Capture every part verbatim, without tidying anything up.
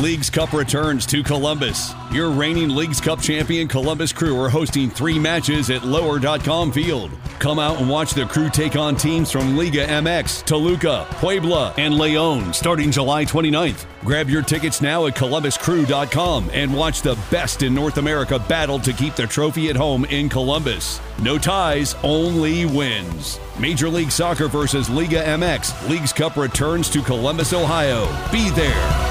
Leagues Cup returns to Columbus. Your reigning Leagues Cup champion Columbus Crew are hosting three matches at lower dot com Field. Come out and watch the Crew take on teams from Liga M X, Toluca, Puebla, and León starting July twenty-ninth. Grab your tickets now at columbus crew dot com and watch the best in North America battle to keep the trophy at home in Columbus. No ties, only wins. Major League Soccer versus Liga M X. Leagues Cup returns to Columbus, Ohio. Be there.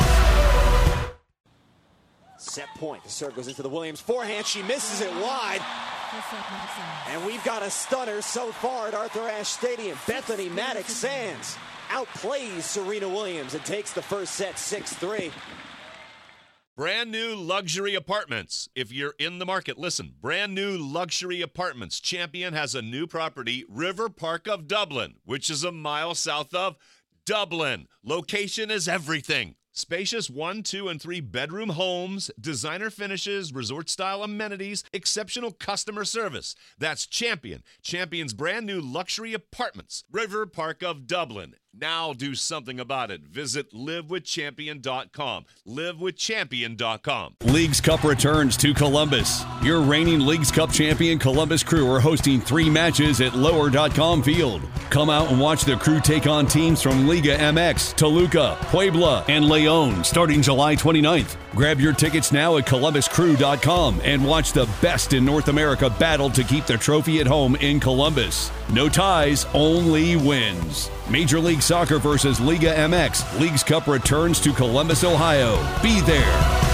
Set point. The serve goes into the Williams forehand. She misses it wide. And we've got a stunner so far at Arthur Ashe Stadium. Bethany Maddox-Sands outplays Serena Williams and takes the first set six three. Brand new luxury apartments. If you're in the market, listen. Brand new luxury apartments. Champion has a new property, River Park of Dublin, which is a mile south of Dublin. Location is everything. Spacious one, two, and three bedroom homes, designer finishes, resort-style amenities, exceptional customer service. That's Champion. Champion's brand new luxury apartments, River Park of Dublin. Now do something about it. Visit live with champion dot com. live with champion dot com. Leagues Cup returns to Columbus. Your reigning Leagues Cup champion Columbus Crew are hosting three matches at lower dot com Field. Come out and watch the Crew take on teams from Liga M X, Toluca, Puebla, and León starting July twenty-ninth. Grab your tickets now at columbus crew dot com and watch the best in North America battle to keep the trophy at home in Columbus. No ties, only wins. Major League Soccer versus Liga M X. Leagues Cup returns to Columbus, Ohio. Be there.